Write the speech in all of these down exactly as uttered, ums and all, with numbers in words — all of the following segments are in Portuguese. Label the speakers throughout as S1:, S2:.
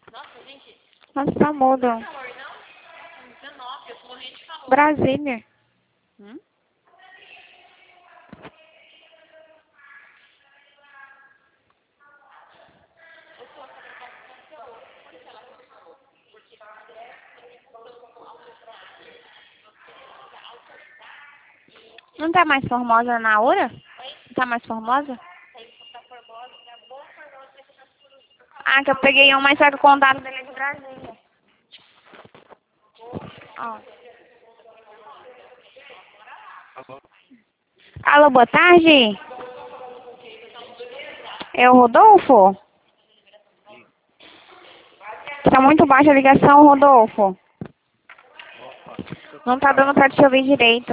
S1: Nossa, gente,
S2: Nossa, tá mudo.
S1: não é calor não? dezenove, eu tô morrendo de calor.
S2: Brasília.
S1: Hum?
S2: Não tá mais formosa na hora? Não tá mais formosa? Ah, que eu peguei um, mas só que o contato dele é de Brasília. Ó.
S3: Alô?
S2: Alô, boa tarde. É o Rodolfo? Tá muito baixa a ligação, Rodolfo.
S3: Opa, eu
S2: Não tá dando pra te ouvir direito.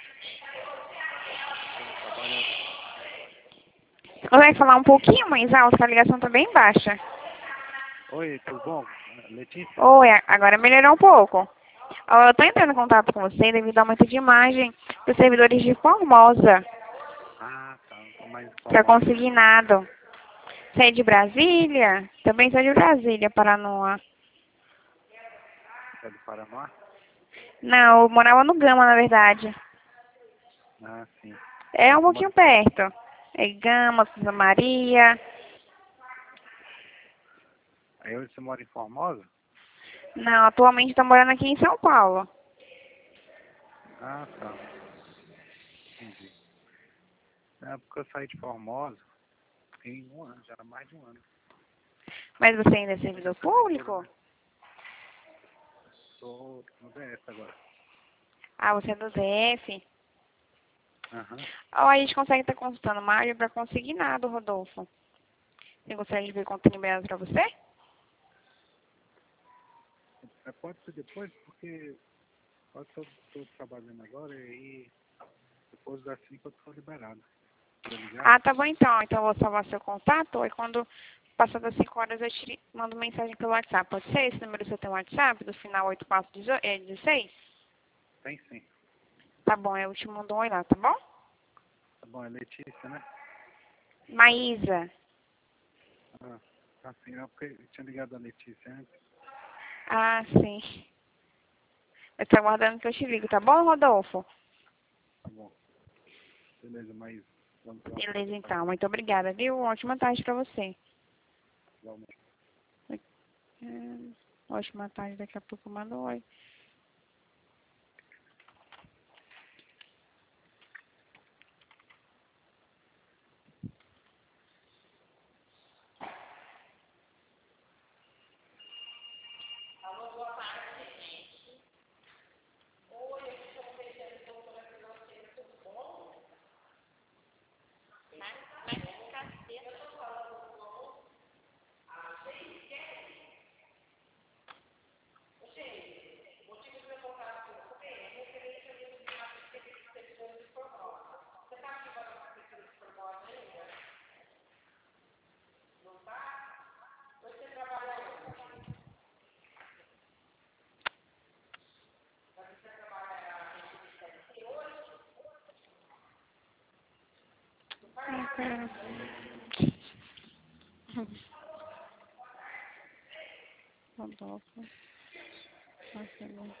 S3: tô trabalhando.
S2: Você consegue falar um pouquinho mais alto, que a ligação tá bem baixa.
S3: Oi, tudo bom? Letícia?
S2: Oi, agora melhorou um pouco. Ó, eu tô entrando em contato com você devido ao aumento de imagem dos servidores de Formosa,
S3: Ah, tá, não tô mais
S2: pra
S3: informado.
S2: consignado. Você é de Brasília? Também sou de Brasília, Paranoá.
S3: É do Paraná?
S2: Não, eu morava no Gama, na verdade.
S3: Ah, sim.
S2: É
S3: Aí
S2: um
S3: você mora
S2: pouquinho
S3: em Formosa?
S2: perto. É Gama, Santa Maria.
S3: Aí hoje você mora em Formosa?
S2: Não, atualmente estou morando aqui em São Paulo.
S3: Ah, tá. Entendi. É porque eu saí de Formosa tem um ano, já mais de um ano.
S2: Mas você ainda é servidor público?
S3: Né? Sou no D S agora.
S2: Ah, você é do D F?
S3: Aham.
S2: Ou a gente consegue estar consultando uma área para consignado, Rodolfo. Você gostaria de ver quanto tem liberado para você?
S3: É, pode ser depois, porque eu tô, tô trabalhando agora e aí depois das cinco eu tô liberado. Tá ligado?
S2: Ah, tá bom então. Então eu vou salvar seu contato e quando passar das cinco horas eu te mando mensagem pelo WhatsApp. Pode ser? Esse número você tem um WhatsApp do final oito quatro um seis?
S3: Tem sim.
S2: Tá bom, eu te mando um oi lá, tá bom?
S3: Tá bom, é Letícia, né?
S2: Maísa.
S3: Ah, tá sim. É porque eu tinha ligado a Letícia antes.
S2: Ah, sim. Eu tô aguardando que eu te ligo, tá bom, Rodolfo?
S3: Tá bom. Beleza, mas vamos lá pra
S2: Beleza,
S3: poder
S2: então.
S3: fazer.
S2: Muito obrigada, viu? Ótima tarde pra você.
S3: Igualmente.
S2: Hum, ótima tarde, daqui a pouco eu mando um oi. Ai, cara. Rodolfo. Marcelo.